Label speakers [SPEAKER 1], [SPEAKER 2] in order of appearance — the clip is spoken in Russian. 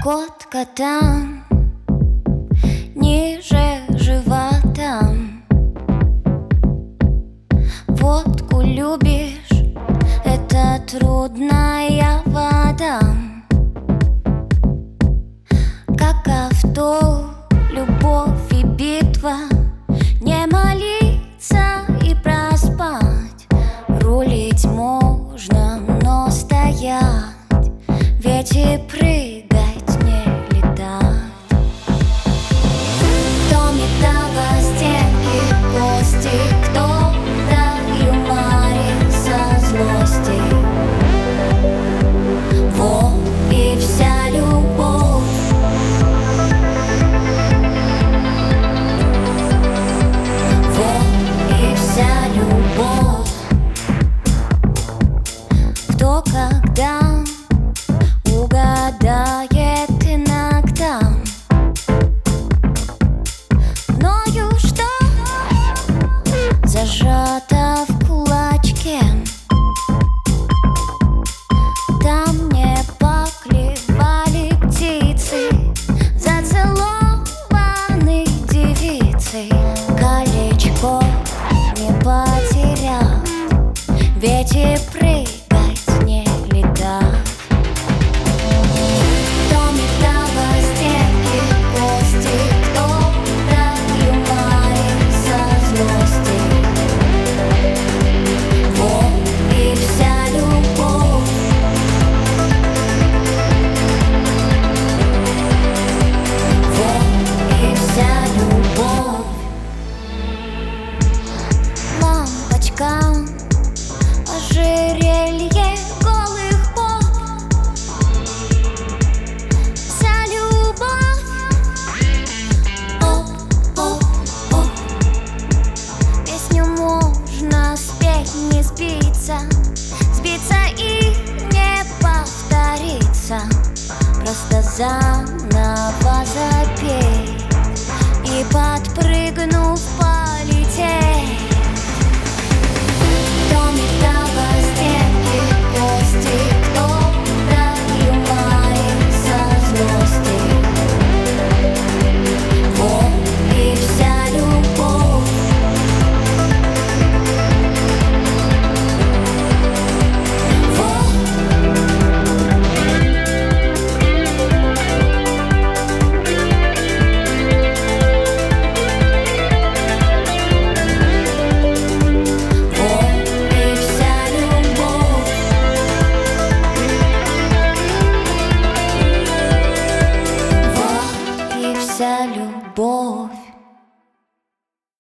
[SPEAKER 1] Котка там, ниже живота. Водку любишь, это трудная вода. Как авто, любовь и битва. Не молиться и проспать. Рулить можно, но стоять. Ведь и прыгать не летать. Кто металла стенки, кости, кто до юморится злости. Вот и вся любовь. Вот и вся любовь. Кто когда угадает иногда. Мною что зажато в кулачке. Там не поклевали птицы, зацелованы девицы. Колечко не потерять, ведь и прыгать не летать. Ожерелье голых поп. Вся любовь. Оп-оп-оп. Песню можно спеть, не сбиться. Сбиться и не повториться. Просто заново запей и, подпрыгнув, полететь. Вся любовь.